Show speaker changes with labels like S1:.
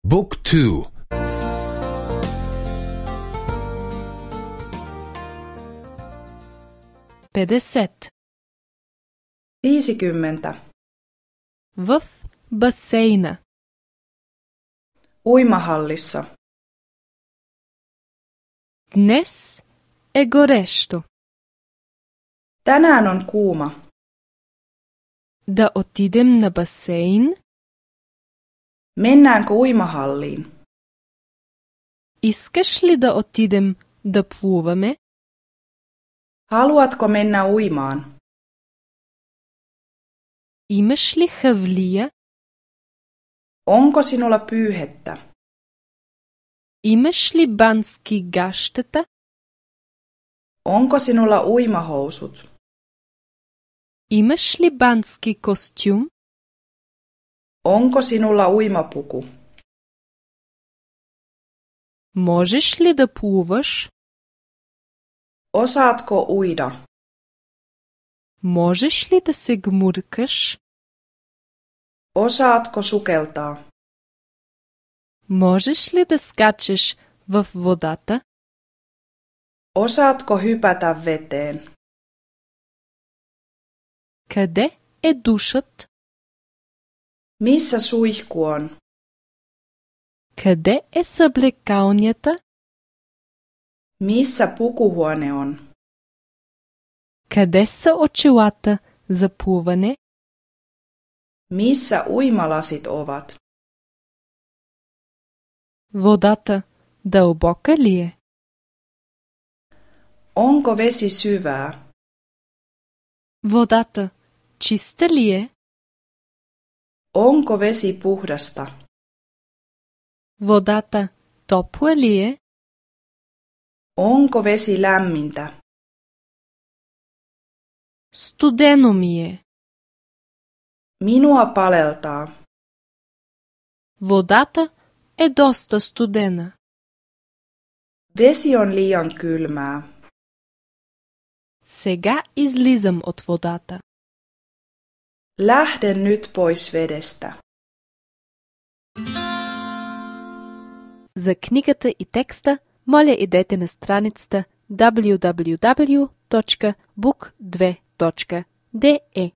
S1: Book 2.
S2: 50.
S3: 50.
S2: В басейна.
S3: Uimahallissa.
S2: Днес е горещо.
S3: Tänään on kuuma.
S2: Да отидем на басейн?
S3: Mennäänkö uimahalliin?
S2: Искаш ли да отидем да плуваме?
S3: Haluatko mennä uimaan?
S2: Имаш ли хавлия?
S3: Onko sinulla pyyhettä?
S2: Имаш ли бански гащета?
S3: Onko sinulla uimahousut?
S2: Имаш ли бански костюм?
S3: Onko sinulla uimapuku?
S2: Можеш ли да плуваш?
S3: Osaatko uida?
S2: Можеш ли да се гмуркаш?
S3: Osaatko sukeltaa?
S2: Можеш ли да скачеш в водата?
S3: Osaatko hypätä veteen?
S2: Къде е душът?
S3: Missä suihku on?
S2: Къде е съблекалнята?
S3: Missä pukuhuone on?
S2: Къде са очилата за плуване?
S3: Missä uimalasit ovat?
S2: Водата дълбока ли е?
S3: Onko vesi syvää?
S2: Водата чиста ли е?
S3: Onko vesi puhdasta?
S2: Водата топла ли е?
S3: Onko vesi lämmintä?
S2: Студено ми е.
S3: Minua paleltaa.
S2: Водата е доста студена.
S3: Vesi on liian kylmää.
S2: Сега излизам от водата.
S3: Lähden nyt pois vedestä.
S2: За книгата и текста, моля идете на страницата www.book2.de.